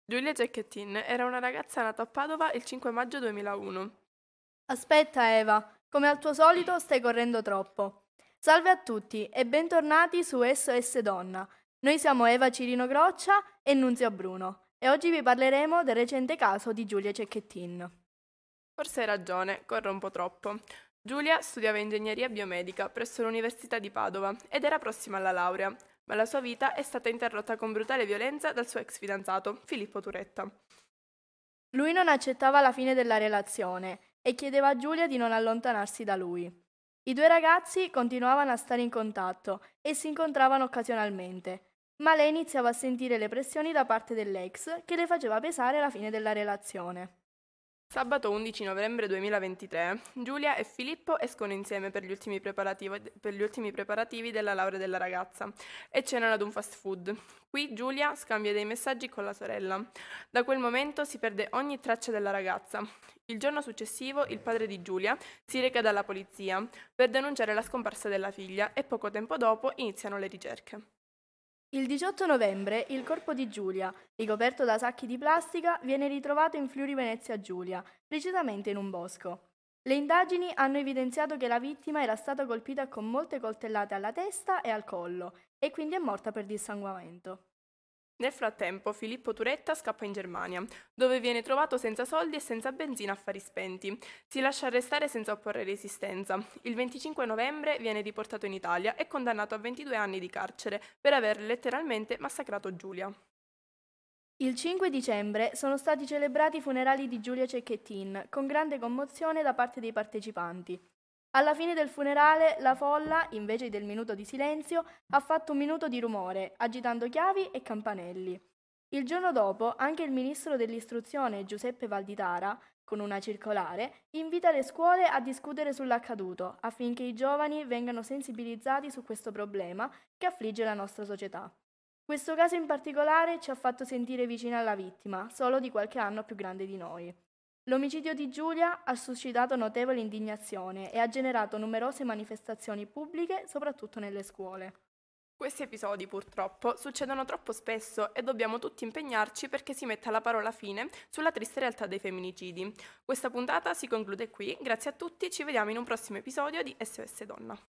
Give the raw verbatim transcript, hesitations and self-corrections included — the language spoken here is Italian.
Giulia Cecchettin era una ragazza nata a Padova il cinque maggio duemilauno. Aspetta Eva, come al tuo solito stai correndo troppo. Salve a tutti e bentornati su S O S Donna. Noi siamo Eva Cirino Croccia e Nunzio Bruno e oggi vi parleremo del recente caso di Giulia Cecchettin. Forse hai ragione, corre un po' troppo. Giulia studiava ingegneria biomedica presso l'Università di Padova ed era prossima alla laurea, ma la sua vita è stata interrotta con brutale violenza dal suo ex fidanzato, Filippo Turetta. Lui non accettava la fine della relazione e chiedeva a Giulia di non allontanarsi da lui. I due ragazzi continuavano a stare in contatto e si incontravano occasionalmente, ma lei iniziava a sentire le pressioni da parte dell'ex che le faceva pesare la fine della relazione. Sabato undici novembre duemilaventitré, Giulia e Filippo escono insieme per gli ultimi preparativi, per gli ultimi preparativi della laurea della ragazza e cenano ad un fast food. Qui Giulia scambia dei messaggi con la sorella. Da quel momento si perde ogni traccia della ragazza. Il giorno successivo il padre di Giulia si reca dalla polizia per denunciare la scomparsa della figlia e poco tempo dopo iniziano le ricerche. Il diciotto novembre il corpo di Giulia, ricoperto da sacchi di plastica, viene ritrovato in Friuli Venezia Giulia, precisamente in un bosco. Le indagini hanno evidenziato che la vittima era stata colpita con molte coltellate alla testa e al collo e quindi è morta per dissanguamento. Nel frattempo, Filippo Turetta scappa in Germania, dove viene trovato senza soldi e senza benzina a fari spenti. Si lascia arrestare senza opporre resistenza. Il venticinque novembre viene riportato in Italia e condannato a ventidue anni di carcere per aver letteralmente massacrato Giulia. Il cinque dicembre sono stati celebrati i funerali di Giulia Cecchettin, con grande commozione da parte dei partecipanti. Alla fine del funerale, la folla, invece del minuto di silenzio, ha fatto un minuto di rumore, agitando chiavi e campanelli. Il giorno dopo, anche il ministro dell'istruzione Giuseppe Valditara, con una circolare, invita le scuole a discutere sull'accaduto, affinché i giovani vengano sensibilizzati su questo problema che affligge la nostra società. Questo caso in particolare ci ha fatto sentire vicini alla vittima, solo di qualche anno più grande di noi. L'omicidio di Giulia ha suscitato notevole indignazione e ha generato numerose manifestazioni pubbliche, soprattutto nelle scuole. Questi episodi, purtroppo, succedono troppo spesso e dobbiamo tutti impegnarci perché si metta la parola fine sulla triste realtà dei femminicidi. Questa puntata si conclude qui, grazie a tutti, ci vediamo in un prossimo episodio di S O S Donna.